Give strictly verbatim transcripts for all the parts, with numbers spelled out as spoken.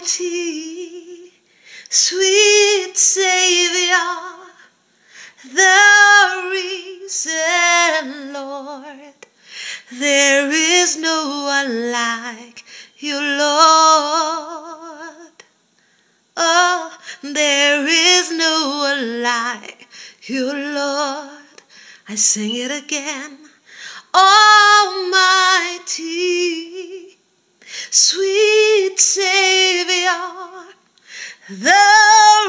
Almighty, sweet Savior, the risen Lord. There is no one like you, Lord. Oh, there is no one like you, Lord. I sing it again. Almighty, sweet Savior, the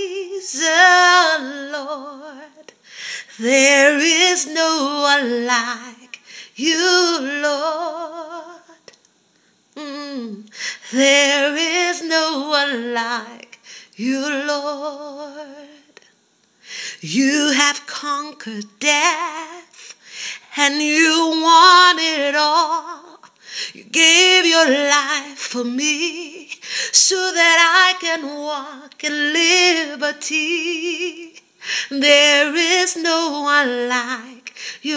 risen Lord. There is no one like you, Lord. Mm. There is no one like you, Lord. You have conquered death, and you won it all. You gave your life for me so that I can walk in liberty. There is no one like you,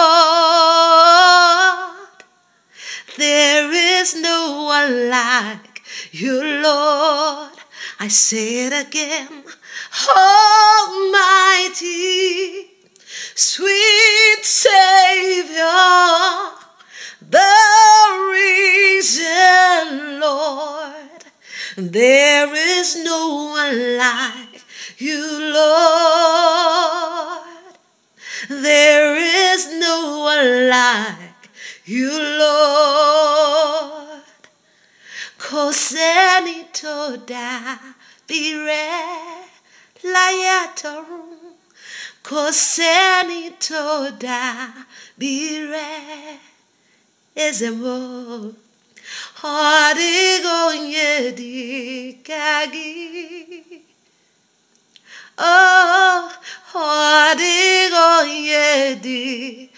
Lord. There is no one like you, Lord. I say it again. Almighty, sweet Savior, the risen Lord. There is no one like you, Lord. There is no one like you, Lord. Kosenito da bire layatorum. Kosenito da bire ezemo. Hadigo yedi kagi. Oh, hadigo yedi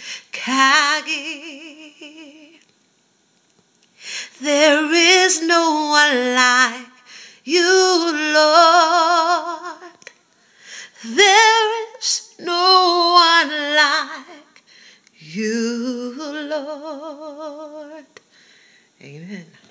kagi. There is no one like you, Lord. There is no one like you, Lord. Amen.